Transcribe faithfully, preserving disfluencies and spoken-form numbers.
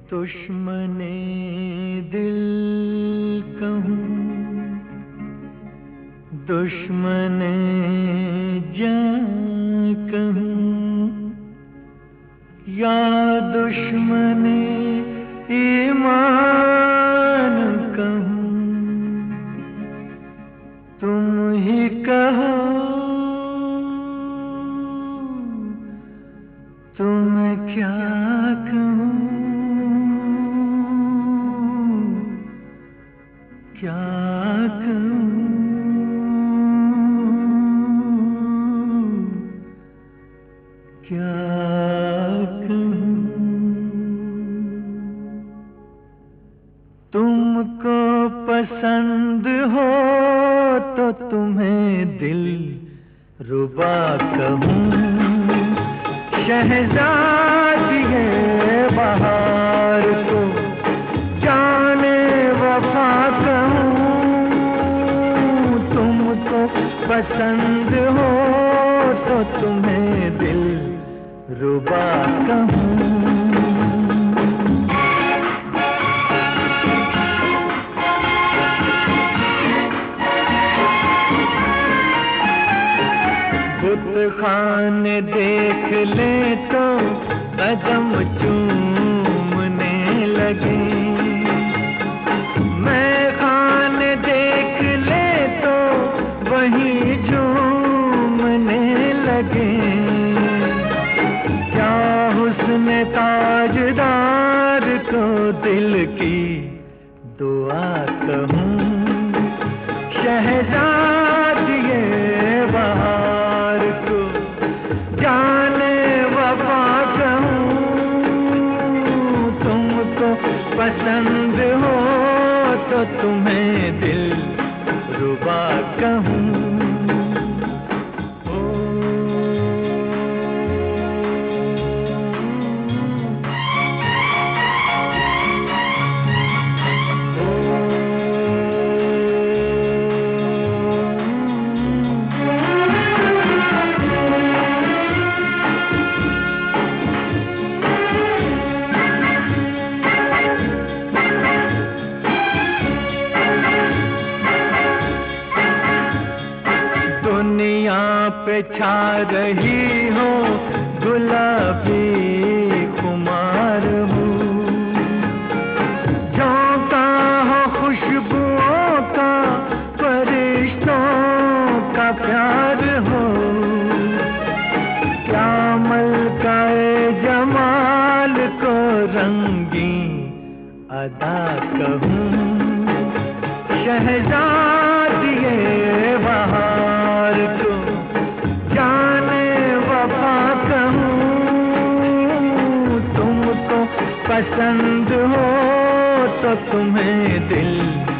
दुश्मने दिल कहूँ, दुश्मने जान कहूँ, या दुश्मने ईमान कहूँ, तुम ही कहो तुम क्या कहूँ, क्या कहूँ, क्या कहूँ। तुमको पसंद हो तो तुम्हें दिल रुबा कहूँ, शहजादी है बहार को जाने वफा कहूँ। तुमको पसंद हो तो तुम्हें दिल रुबा कहूँ। बुतखाने देख ले तो कदम चूमने लगे, मैं खाने देख ले तो वही झूमने लगे। क्या हुस्न ताजदार को दिल की दुआ कहूँ, शहजादी ये बहार को जाने वफा कहूँ। तुमको पसंद हो तो तुम्हें दिल रुबा कहूँ। दुनिया पे छा रही हो गुलाबी खुमार हूँ, झोंका हो खुशबुओं का फरिश्तों का प्यार हो। क्या मलकाए जमाल को रंगीन अदा कहूँ, शहजादी ये बहार को जाने वफा कहूँ। तुमको पसंद हो तो तुम्हें दिल